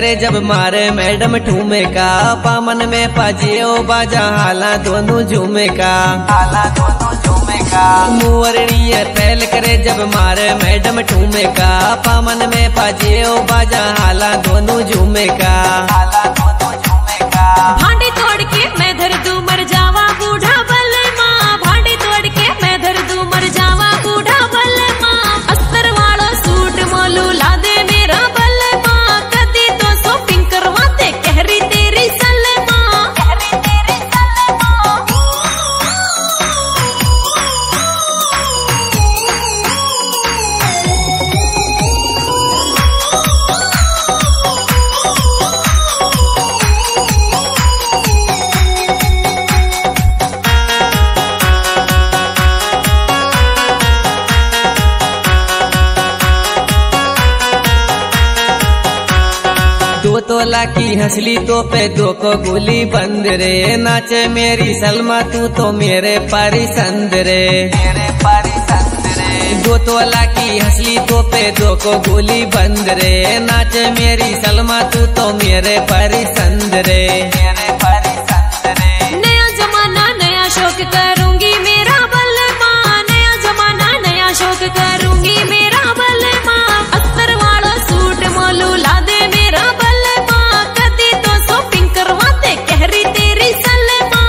करे जब मारे मैडम ठूमे का पामन में पाजियो बाजा हाला दोनों झूमे का मुअरड़िए पहल करे जब मारे मैडम ठूमे का पामन में पाजियो बाजा हाला दोनों झूमे का भांडी तोड़ के मैं धर दूं मर जावा बूढ़ा बल माँ भांडी तोड़ के मैं धर दूं मर जावा बूढ़ा बल माँ अस्तर वाला सूट मोलू ला दे मेरा बल माँ कदी तो शॉपिंग करवाते कहरी तेरी सल माँ दो तोला की हंसली तो पे दो को गोली बंद रे नाचे मेरी सलमा तू तो मेरे परिसंद रे दो तोला की हंसली तो पे दो को गोली बंद रे नाचे मेरी सलमा तू तो मेरे परिसंद रे नया जमाना नया शौक करूंगी मेरा बल माँ नया जमाना नया शौक करूंगी मेरा बल माँ अस्तर वाला सूट मोलू ला दे मेरा बल माँ कदी तो शॉपिंग करवाते कहरी तेरी सल माँ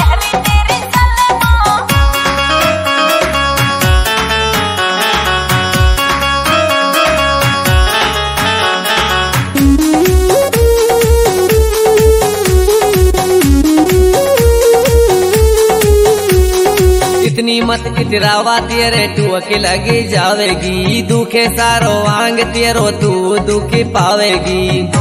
इतनी मत इतरावा तेरे तू के लगी जावेगी दुखे सारो आंग तेरो तू दुखी पावेगी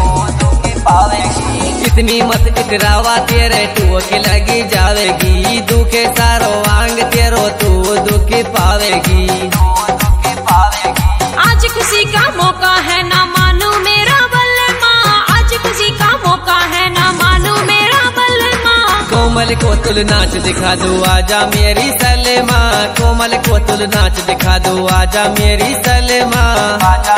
इतनी मत इतरावा तेरे तू के लगी जावेगी दुखे सारो आंग तेरो तू दुखी पावेगी आज खुशी का मौका है ना मानू मेरा बल माँ आज खुशी का मौका है ना मानू मेरा बल माँ कोमल को तुल नाच दिखा दो आजा मेरी सलमा कोमल को तुल नाच दिखा दो आजा मेरी सलमा